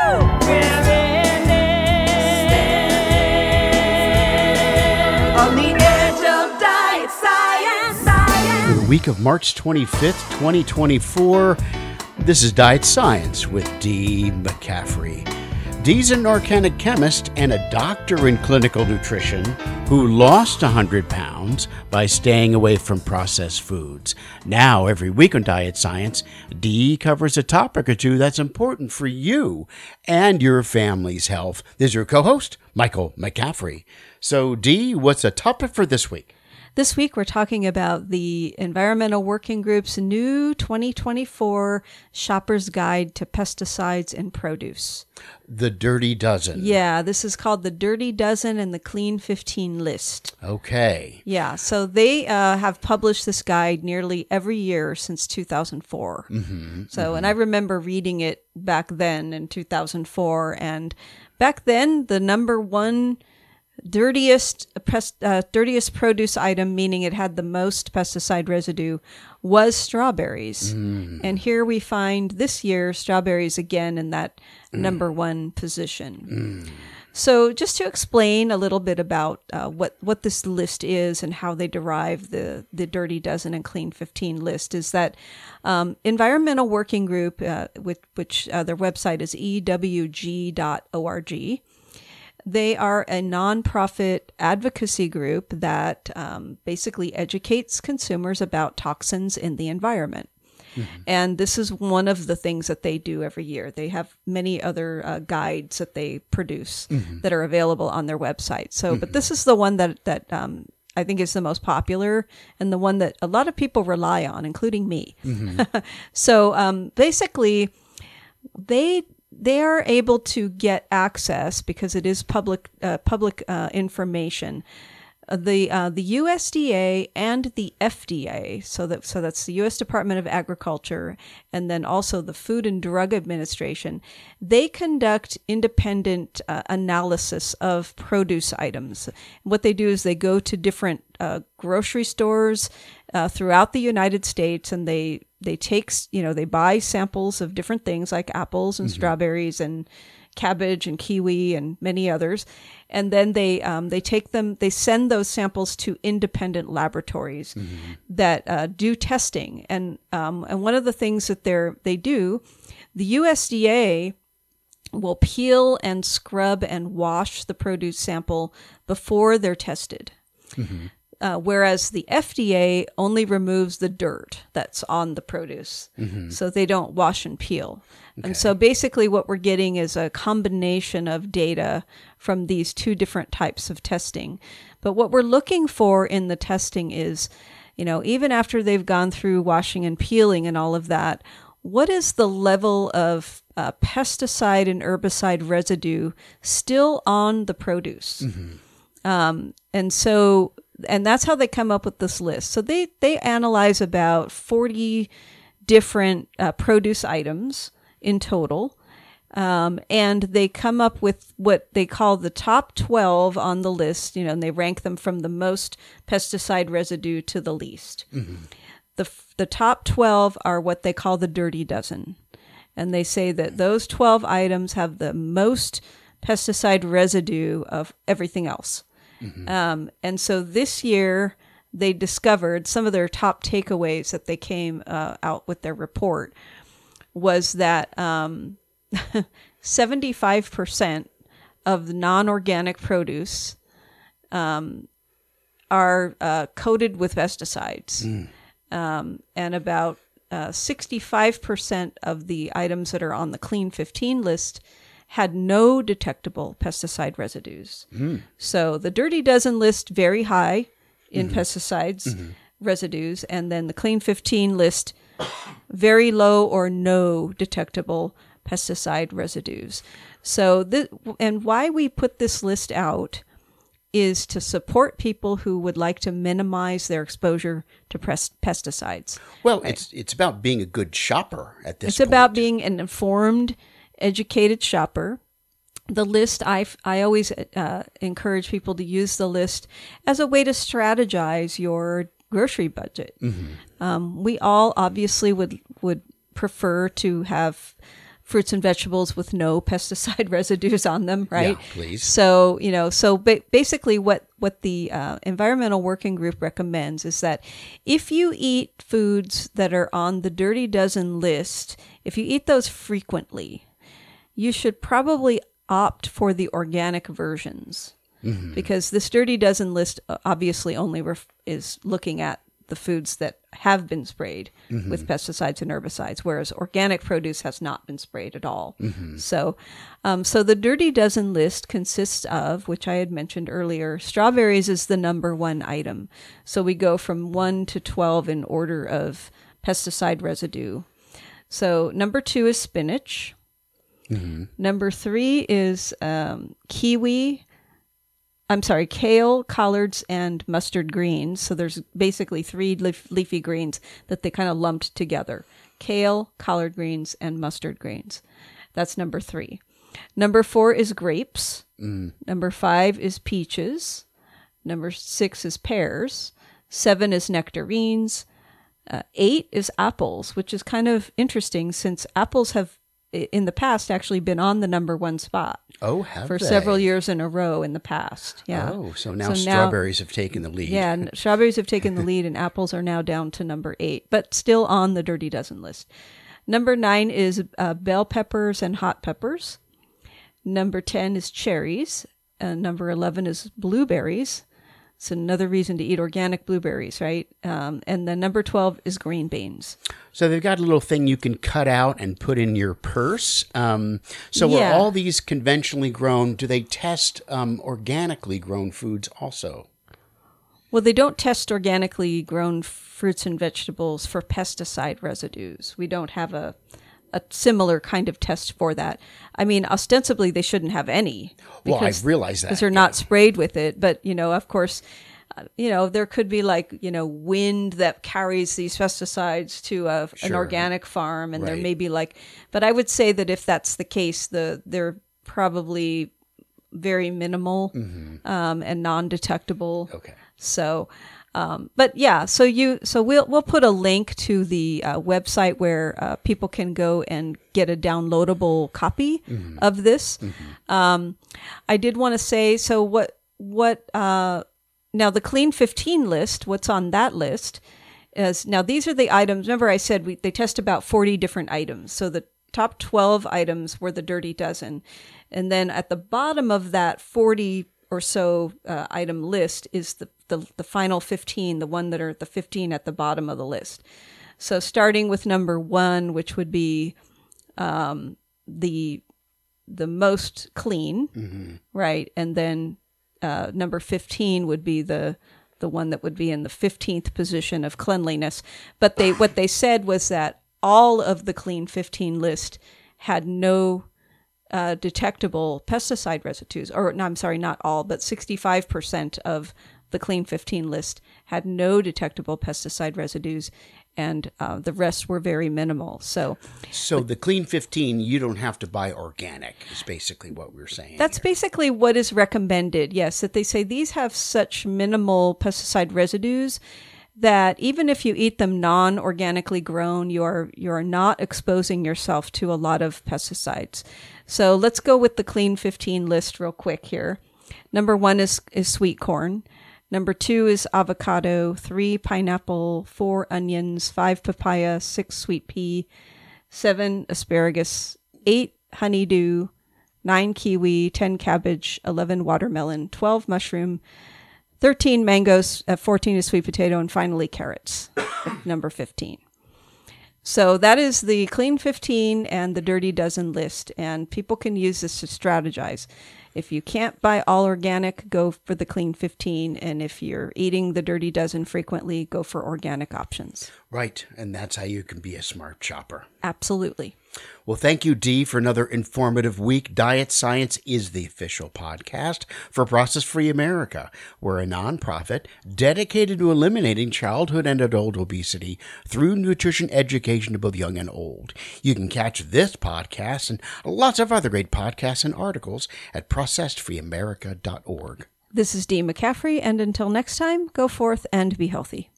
We're in it. On the edge of diet science. For the week of March 25th, 2024, this is Diet Science with Dee McCaffrey. Dee's an organic chemist and a doctor in clinical nutrition who lost 100 pounds by staying away from processed foods. Now, every week on Diet Science, Dee covers a topic or two that's important for you and your family's health. This is your co-host, Michael McCaffrey. So, Dee, what's the topic for this week? This week, we're talking about the Environmental Working Group's new 2024 Shopper's Guide to Pesticides in Produce. The Dirty Dozen. Yeah, this is called the Dirty Dozen and the Clean 15 list. Okay. Yeah, so they have published this guide nearly every year since 2004. And I remember reading it back then in 2004. And back then, the number one dirtiest produce item, meaning it had the most pesticide residue, was strawberries. And here we find this year strawberries again in that number one position. So just to explain a little bit about what this list is and how they derive the Dirty Dozen and Clean 15 list is that Environmental Working Group, which their website is ewg.org, they are a nonprofit advocacy group that basically educates consumers about toxins in the environment. And this is one of the things that they do every year. They have many other guides that they produce that are available on their website. So, but this is the one that I think is the most popular and the one that a lot of people rely on, including me. So basically, they are able to get access, because it is public information. The USDA and the FDA, so that's the U.S. Department of Agriculture, and then also the Food and Drug Administration, they conduct independent analysis of produce items. What they do is they go to different grocery stores throughout the United States, and they take, they buy samples of different things like apples and strawberries and cabbage and kiwi and many others. And then they send those samples to independent laboratories that do testing. And one of the things that they do, the USDA will peel and scrub and wash the produce sample before they're tested. Whereas the FDA only removes the dirt that's on the produce. So they don't wash and peel. Okay. And so basically what we're getting is a combination of data from these two different types of testing. But what we're looking for in the testing is, even after they've gone through washing and peeling and all of that, what is the level of pesticide and herbicide residue still on the produce? And that's how they come up with this list. So they analyze about 40 different produce items in total, and they come up with what they call the top 12 on the list, and they rank them from the most pesticide residue to the least. The top 12 are what they call the Dirty Dozen, and they say that those 12 items have the most pesticide residue of everything else. And so this year they discovered some of their top takeaways that they came out with their report was that 75% of the non-organic produce are coated with pesticides. And about 65% of the items that are on the Clean 15 list had no detectable pesticide residues. So the Dirty Dozen list very high in pesticides residues, and then the Clean 15 list very low or no detectable pesticide residues. So and why we put this list out is to support people who would like to minimize their exposure to pesticides. Well, right? It's about being a good shopper at this point. It's about being an informed, educated shopper. The list, I always encourage people to use the list as a way to strategize your grocery budget. We all obviously would prefer to have fruits and vegetables with no pesticide residues on them, right? Yeah, please. So, basically what the Environmental Working Group recommends is that if you eat foods that are on the Dirty Dozen list, if you eat those frequently, you should probably opt for the organic versions. Because this Dirty Dozen list obviously only is looking at the foods that have been sprayed with pesticides and herbicides, whereas organic produce has not been sprayed at all. So the Dirty Dozen list consists of, which I had mentioned earlier, strawberries is the number one item. So we go from 1 to 12 in order of pesticide residue. So number 2 is spinach. Number 3 is kale, collards, and mustard greens. So there's basically 3 leafy greens that they kind of lumped together. Kale, collard greens, and mustard greens. That's number 3. Number 4 is grapes. Number 5 is peaches. Number 6 is pears. 7 is nectarines. 8 is apples, which is kind of interesting since apples have in the past actually been on the number 1 spot. Oh, have for they? several years in a row in the past. Yeah. Oh, so now strawberries have taken the lead. Yeah, and strawberries have taken the lead, and apples are now down to number 8, but still on the Dirty Dozen list. Number 9 is bell peppers and hot peppers. Number 10 is cherries. Number 11 is blueberries. It's another reason to eat organic blueberries, right? And then number 12 is green beans. So they've got a little thing you can cut out and put in your purse. Are all these conventionally grown? Do they test organically grown foods also? Well, they don't test organically grown fruits and vegetables for pesticide residues. We don't have a similar kind of test for that. I mean, ostensibly, they shouldn't have any. Well, I realize that. Because they're not sprayed with it. But, of course, there could be wind that carries these pesticides to an organic farm. And there may be but I would say that if that's the case, they're probably very minimal and non-detectable. Okay. So, we'll put a link to the website where people can go and get a downloadable copy of this. I did want to say, now the Clean 15 list, what's on that list is, now these are the items. Remember I said they test about 40 different items. So the top 12 items were the Dirty Dozen. And then at the bottom of that 40 or so item list is the final 15, the one that are the 15 at the bottom of the list. So starting with number 1, which would be the most clean, right? And then number 15 would be the one that would be in the 15th position of cleanliness. But what they said was that all of the Clean 15 list had no detectable pesticide residues, or no, I'm sorry, not all, but 65% of the Clean 15 list had no detectable pesticide residues, and the rest were very minimal. So the Clean 15, you don't have to buy organic, is basically what we're saying. That's basically what is recommended, yes, that they say these have such minimal pesticide residues that even if you eat them non-organically grown, you are not exposing yourself to a lot of pesticides. So let's go with the Clean 15 list real quick here. Number 1 is sweet corn. Number 2 is avocado, 3 pineapple, 4 onions, 5 papaya, 6 sweet pea, 7 asparagus, 8 honeydew, 9 kiwi, 10 cabbage, 11 watermelon, 12 mushroom, 13 mangoes, 14 is sweet potato, and finally carrots, number 15. So that is the Clean 15 and the Dirty Dozen list, and people can use this to strategize. If you can't buy all organic, go for the Clean 15, and if you're eating the Dirty Dozen frequently, go for organic options. Right, and that's how you can be a smart shopper. Absolutely. Well, thank you, Dee, for another informative week. Diet Science is the official podcast for Process Free America. We're a nonprofit dedicated to eliminating childhood and adult obesity through nutrition education to both young and old. You can catch this podcast and lots of other great podcasts and articles at processedfreeamerica.org. This is Dee McCaffrey, and until next time, go forth and be healthy.